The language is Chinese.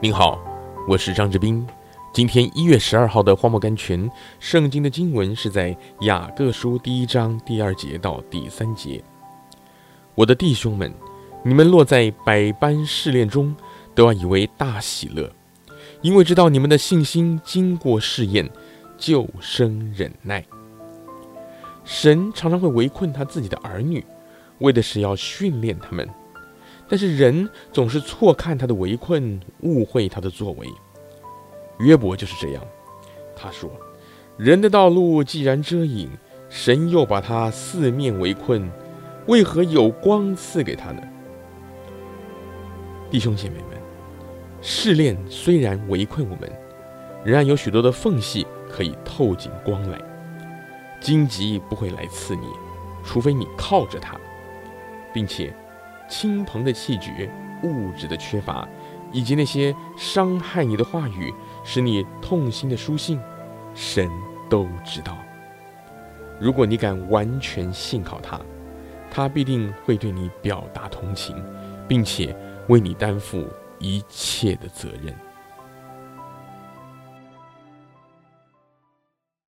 您好，我是张志斌。今天1月12号的荒漠甘泉，圣经的经文是在雅各书1章第2节到第3节。我的弟兄们，你们落在百般试炼中，都要以为大喜乐，因为知道你们的信心经过试验，就生忍耐。神常常会围困他自己的儿女，为的是要训练他们。但是人总是错看他的围困，误会他的作为。约伯就是这样，他说：人的道路既然遮隐，神又把他四面围困，为何有光赐给他呢？弟兄姐妹们，试炼虽然围困我们，仍然有许多的缝隙可以透进光来。荆棘不会来刺你，除非你靠着它，并且亲朋的气绝、物质的缺乏，以及那些伤害你的话语，使你痛心的书信，神都知道。如果你敢完全信靠他，他必定会对你表达同情，并且为你担负一切的责任。